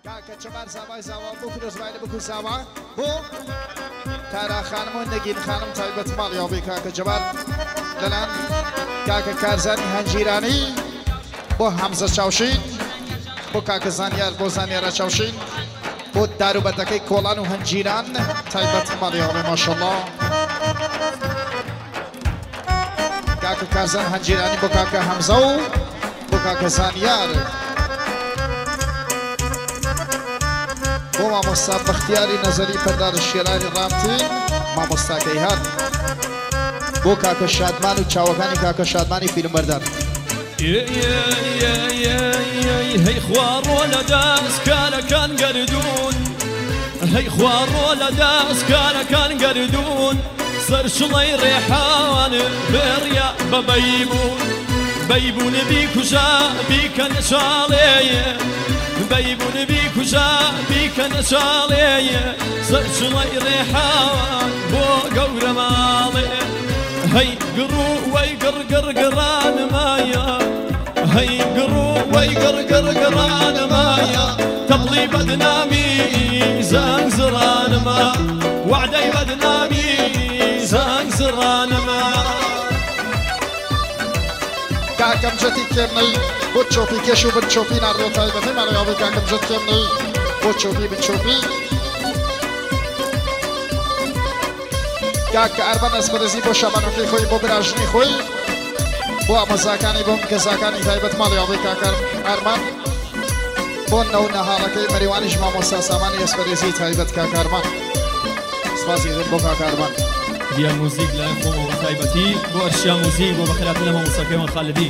کاکە چەبار زاوای زاوا بۆ پیرۆزبایە بکو زاوا بۆ تارا خانم و نەگین خانم تایبەت ماڵی یاوبێ کاکە جەبار لەلان کاکە کارزانی هەنجیرانی بۆ هەمزە چاوشین بۆ کاکە زانیار بۆ زانیارە چاوشین بۆ داروبەتەکەی کۆڵان و هەنجیران تایبەت ماڵی یاوبێ ماشەڵڵا کاکە کارزان هەنجیرانی بۆ کاکە هەمزە و بۆ کاکە زانیار بۆ مامۆستا بەختیاری نەزەری پەردار شێرانی ڕامتین مامۆستاکەی هات بۆ کاکە شادمان و چاوەکانی کاکە شادمانی فیلمبەردار هەی خوارۆ لە دەستکارەکان گەردوون هەی خوارۆ لە دەستکارەکان گەردوون سەرشڵەی ڕێحان بێڕیا بەبەی بوون بەیبوون بیکوژا بیکە نەشاڵێیە بەیبوون بیکوژا بیکە نەشاڵێیە سەرشڵەی ڕێحان بۆ گەورە ماڵێ هەی گڕوو وەی گڕگڕگڕانمایە هەی گڕوو وەی گڕگڕگڕانمایە تەبڵی بەدنامی زەنگ زڕانمە وعدەی بەدنامی زەنگ زڕانمە کاکەم جەتی کێمنەی بۆ چۆپی کێش و بن چۆپی ناردۆ تایبەتی ماڵەیاوی کاکەم جەت کێمنەی بۆ چۆپی بن چۆپی کاکە ئەربەن ئەسپەرزی بۆ شەمانۆکەی خۆی بۆ براژنی خۆی بۆ ئامۆزاکانی بۆ کەساکانی تایبەت ماڵەیاوی کاکە ئەرمان بۆ نەو نەهاڵەکەی مەریوانیش مامۆستا سامانی ئەسپەرزی تایبەت کاکە ئەرمان سپاسی دێن بۆ کاکە ئەرمان دیا موزیک لە خۆمەوە بە تایبەتی بۆ ئەرشیا موزیک بۆ بەخێراتن لە مامۆستاکەیەوە خالدی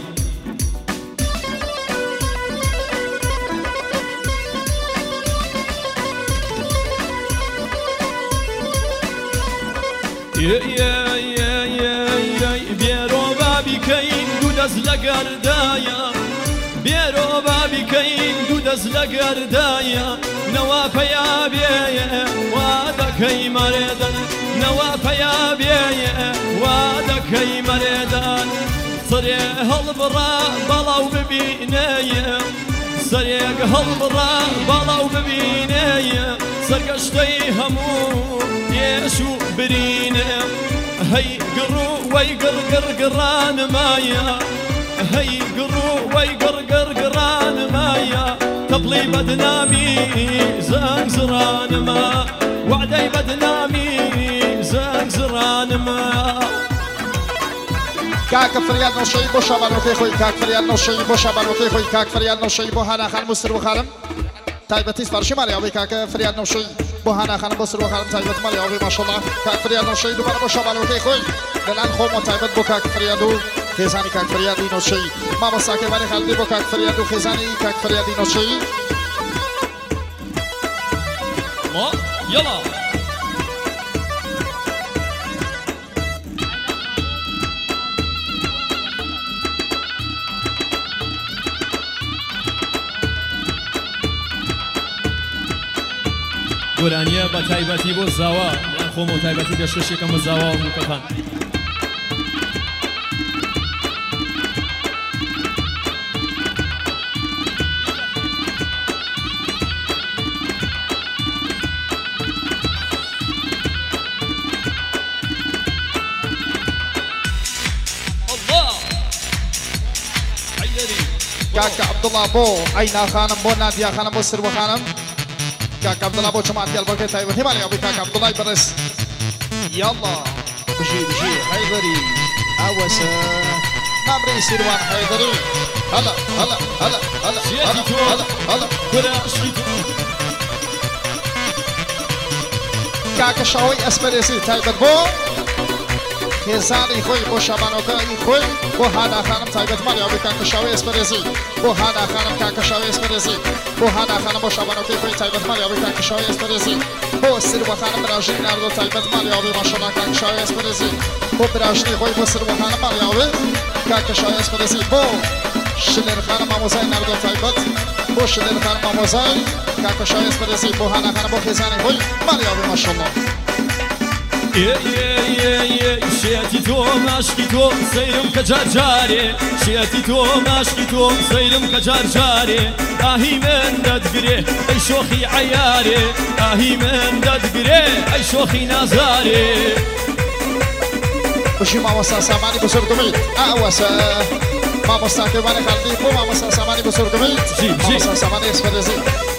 بێرۆ بابیکەین دوو دەست لە گەردایە بێرۆ بابیکەین دوو دەست لە گەردایە نەوا پەیا بێیە وا دەکەی مەرێدەن نەوا پەیا بێیە وا دەکەی مەرێدەن سەرێ هەڵبڕا بەڵاو ببینەیە سەرێک هەڵبڕا بەڵاو ببینەیە سەرگەشتەی هەموو پێش و برینە هەی گڕوو وەی گڕگڕگڕانمایە هەی گڕوو وەی گڕگڕگڕانمایە تەبڵی بەدنامی زەنگ زڕانمە وعدەی بەدنامی زەنگ زڕانمە کاکە فریاد نەوشەی بۆ شەمانۆکەی خۆی کاک فریاد نەوشەی بۆ شەمانۆکەی خۆی کاک فریاد نەوشەی بۆ هاناخان بۆ سروخانم تایبەتی سپارشی ماڵیاوی کاکە فریاد نەوشەی بۆ هاناخانم بۆ سروخانم تایبەت ماڵیاوی ماشەڵڵا کاک فریاد نەوشەی دووبارە بۆ شەمانۆکەی خۆی لەلان خۆمەوە تایبەت بۆ کاک فریاد و خێزانی کاک فریادی نەوشەی مامۆستاکەی وانی خالدی بۆ کاک فریاد و خێزانی کاک فریادی نەوشەی یەڵا گۆرانیە بە تایبەتی بۆ زاوا یان خۆمەوە تایبەتی دەشتێکەکەم بە زاوا و موکەکان کاکە عەبدوڵڵا بۆ عەینا خانم بۆ نادیا خانم بۆ سروە خانم کاکە عەبدوڵڵا بۆ چەماتیال بەکەی تایبەتی ماڵیاوی کاکە عەبدوڵڵای بەڕێز یاڵڵا بژی حەیدەری ئەوەسە نامرەی سیروان حەیدەری هەلا هەلا هەلا هەلا هەلا هەلا کاکە شاوەی ئەسپەرێزی تایبەت بۆ خێزانی خۆی بۆ شەمانۆکەی خۆی بۆ هاناخانم تایبەت ماڵیاوی کاکە شاوەی ئەسپەرێزی بۆ هاناخانم کاکە شاوەی ئەسپەرێزی بۆ هاناخانم بۆ شەمانۆکەی خۆی تایبەت ماڵیاوی کاکە شاوەی ئەسپەرێزی بۆ سروەخانم براژنی ناردۆ تایبەت ماڵیاوی ماشەڵڵا کاکە شاوەی ئەسپەرێزی بۆ براژنی خۆی بۆ سروەخانم ماڵیاوی کاکە شاوەی ئەسپەرێزی بۆ شلێرخانم مامۆزای ناردۆ تایبەت بۆ شلێرخانم مامۆزای کاکە شاوەی ئەسپەرێزی بۆ هاناخانم بۆ خێزانی خۆی ماڵیاوی ماشەڵڵا شێتی تۆ ماشکی تۆ سەیرم کە جارجارێ شێتی تۆ ماشکی تۆ سەیرم کە جارجارێ ئاهی من دەدگرێ ئەی شۆخی عەیارێ ئاهی من دەدگرێ ئەی شۆخی نازارێ بشی مامۆستا سامانی بزرگمیت ئاوەسە مامۆستا کەیوانی خەڵکی بۆ مامۆستا سامانی بزرگمیت مامۆستا سامانی ئێسپەرێزی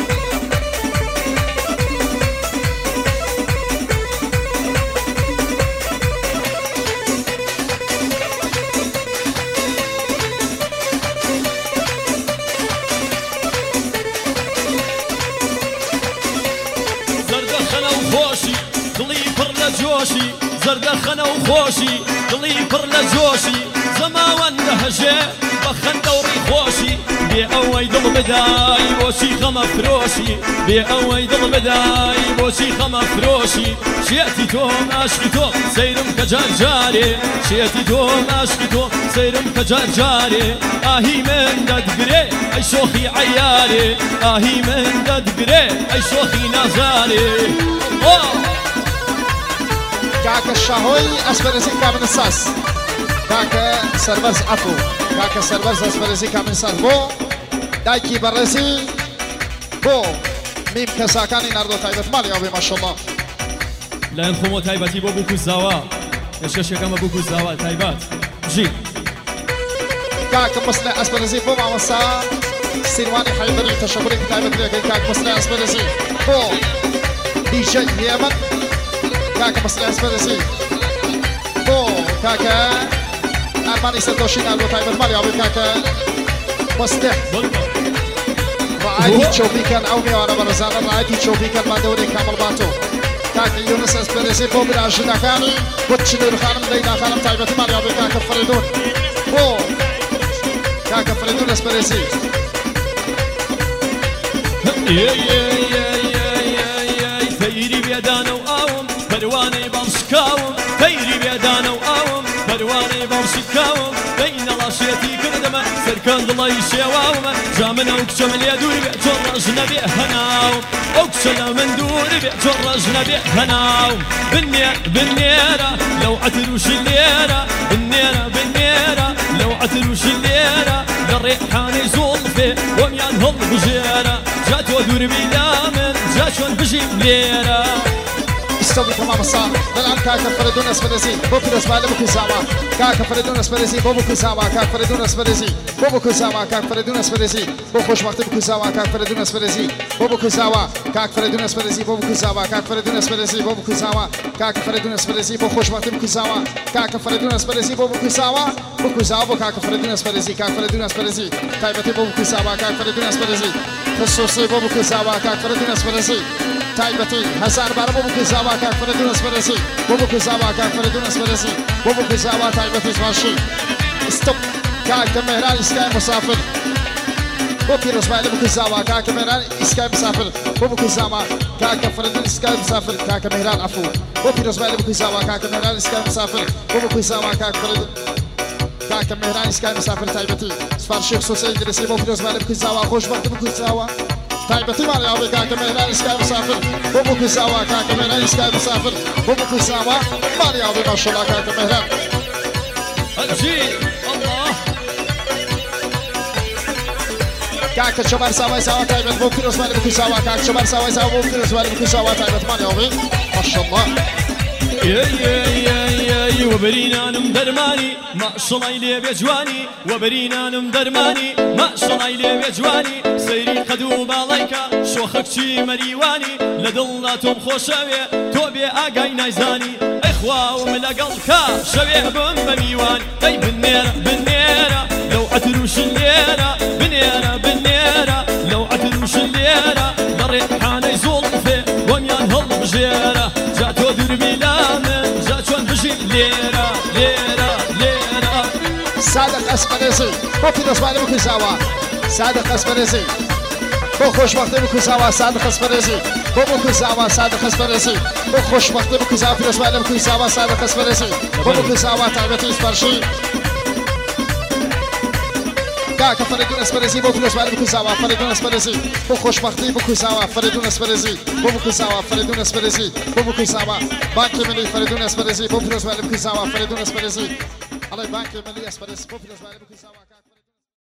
جۆشی زەردەخەنە و خۆشی دڵی پڕ لە جۆشی زەماوەندە هەژێ بە خەندە و ڕیخۆشی بێ ئەوەی دڵ بدای بۆچی خەمە فرۆشی بێ ئەوەی دڵ بدای بۆچی خەمە فرۆشی شێتی تۆ ماشکی تۆ سەیرم کە جارجارێ شێتی تۆ ماشکی تۆ سەیرم کە جارجارێ ئاهی من دەدگرێ ئەی شۆخی عەیارێ ئاهی من دەدگرێ ئەی شۆخی نازارێ كاكا الشاهوي اسبرزي كامل الساس كاكا سربرز عفو كاكا سربرز اسبرزي كامل الساس بو دايكي برزي بو ميم كساكاني ناردو تايبت مالي أبي ما شاء الله لا ينخمو تايبتي بو بوكو الزاوا يشكش كما بوكو الزاوا تايبات جي كاكا مصنع اسبرزي بو مع مسا سينواني حيدري تشكرك تايبت ليك كاكا مصنع اسبرزي بو دي جي يمن كاكا مصنع اسبرزي بو كاكا أرماني سندوشين ألو تايبت مالي أبي كاكا مصنع رعايتي تشوفي كان أومي وأنا برزانا رعايتي تشوفي كان ما دوري كامل باتو كاكا يونس اسبرزي بو بالعجلة كاني بوتشنور خانم دينا خانم تايبت مالي أبي كاكا فريدون بو كاكا فريدون اسبرزي فيري بيدانا وآوم پەروانەی بەڵشکاوم پەیری بێدانە و ئاوم پەروانەی بەڵشکاوم بەینە ڵاشێتی کردمە سەرکەن دڵی شێواومە جا من ئەو کچەمە لێ دوور بێ چۆن ڕەژ نەبێ هەناوم ئەو کچە لە من دوور بێ چۆن ڕەژ نەبێ هەناوم بنێرە لەو عەتر و شلێرە بنێرە لەو عەتر و شلێرە لە ڕێحانەی زوڵفێ وەمیان هەڵبژێرە جا تۆ دووربی لا من جا چۆن بژیم لێرە استوي تمام الصار نلعب كاكا فريدون اسبرزي بوكو اسبالي بوكو ساوا كاكا فريدون اسبرزي بوكو ساوا كاكا فريدون اسبرزي بوكو ساوا كاكا فريدون اسبرزي بوكو خوش وقت بوكو ساوا كاكا فريدون اسبرزي بوكو ساوا كاكا فريدون اسبرزي بوكو ساوا كاكا فريدون اسبرزي بوكو ساوا كاكا فريدون اسبرزي بوكو خوش وقت بوكو ساوا كاكا فريدون اسبرزي بوكو ساوا بوكو ساوا كاكا فريدون اسبرزي كاكا فريدون اسبرزي تايبتي بوكو ساوا كاكا فريدون اسبرزي خصوصي بوكو ساوا كاكا فريدون اسبرزي تايبتي هزار بار بوكو ساوا كاكا فريدون اسبرزي بوكو ساوا كاكا فريدون اسبرزي بوكو ساوا تايبتي ماشي ستوب كاكا مهران اسكاي مسافر بوكي رسمالي بوكو ساوا كاكا مهران اسكاي مسافر بوكو ساوا كاكا فريدون اسكاي مسافر كاكا مهران عفو بوكي رسمالي بوكو ساوا كاكا مهران اسكاي مسافر بوكو ساوا كاكا فريدون كاكا مهران اسكاي مسافر تايبتي سفارشي خصوصي انجليزي بوكي رسمالي بوكو ساوا خوش وقت بوكو ساوا تايبتي مالي أبي كاكا مهران اسكاي مسافر بوكو ساوا كاكا مهران اسكاي مسافر بوكو ساوا مالي أبي ما شاء الله كاكا مهران أجي الله كاكا شمال ساوا تايبت بوكو رسمالي بوكو ساوا كاكا شمال ساوا بوكو رسمالي بوكو ساوا تايبت مالي أبي ما شاء الله وبرينانم درماني ما شڵای لێ بێجوانی وبرينانم درماني ما شڵای لێ بێجوانی سەیری قەد و باڵایکە شۆخە کچی مەریوانی لە دڵدا تۆم خۆشەوێ تۆ بێ ئاگای نایزانی ئەی خواوم لەگەڵ کا شەوێ بم بە میوان ئەی بنێرە لەو عەتر و شلێرە بنێرە لەو عەتر و شلێرە لە ڕێحانەی زوڵفێ وەمیان هەڵبژێرە جا تۆ دووربی لا من جا چۆن بژیم لێرە صادق اسبرزي بوكي رسمالي بوكو ساوا صادق اسبرزي بو خوش وقت بوكو ساوا صادق اسبرزي بوكو ساوا صادق اسبرزي بو خوش وقت بوكو ساوا رسمالي بوكو ساوا صادق اسبرزي بوكو ساوا تايبتي سفارشي کاکە فەریدون ئەسپەرێزی بۆ پیرۆزبانی بکوزاوە فەریدون ئەسپەرێزی بۆ خۆشبەختی بکوزاوە فەریدون ئەسپەرێزی بۆ بکوزاوە فەریدون ئەسپەرێزی بۆ بکوزاوە بانکی ملی فەریدون ئەسپەرێزی بۆ پیرۆزبانی بکوزاوە فەریدون ئەسپەرێزی ئەڵێ بانکی ملی ئەسپەرێزی بۆ پیرۆزبانی بکوزاوە